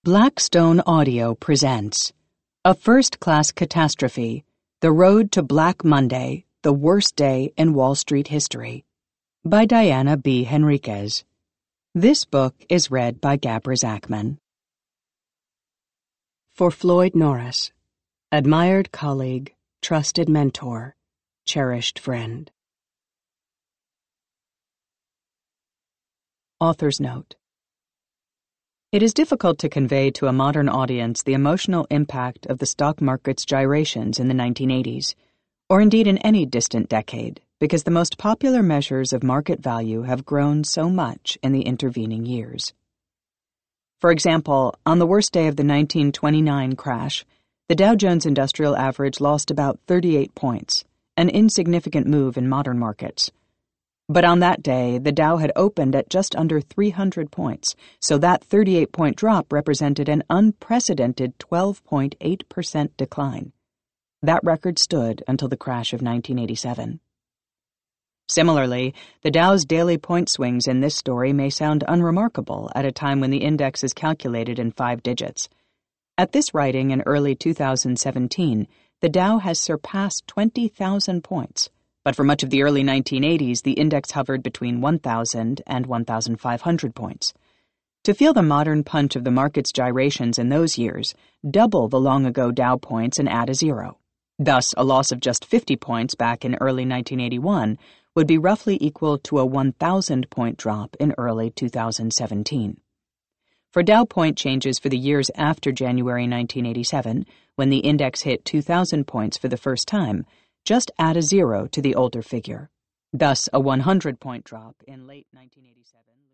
Blackstone Audio presents A First-Class Catastrophe, The Road to Black Monday, the Worst Day in Wall Street History, by Diana B. Henriquez. This book is read by Gabra Zachman. For Floyd Norris, admired colleague, trusted mentor, cherished friend. Author's note. It is difficult to convey to a modern audience the emotional impact of the stock market's gyrations in the 1980s, or indeed in any distant decade, because the most popular measures of market value have grown so much in the intervening years. For example, on the worst day of the 1929 crash, the Dow Jones Industrial Average lost about 38 points, an insignificant move in modern markets. But on that day, the Dow had opened at just under 300 points, so that 38-point drop represented an unprecedented 12.8% decline. That record stood until the crash of 1987. Similarly, the Dow's daily point swings in this story may sound unremarkable at a time when the index is calculated in 5 digits. At this writing in early 2017, the Dow has surpassed 20,000 points. But for much of the early 1980s, the index hovered between 1,000 and 1,500 points. To feel the modern punch of the market's gyrations in those years, double the long-ago Dow points and add a zero. Thus, a loss of just 50 points back in early 1981 would be roughly equal to a 1,000-point drop in early 2017. For Dow point changes for the years after January 1987, when the index hit 2,000 points for the first time, just add a zero to the older figure. Thus, a 100-point drop in late 1987...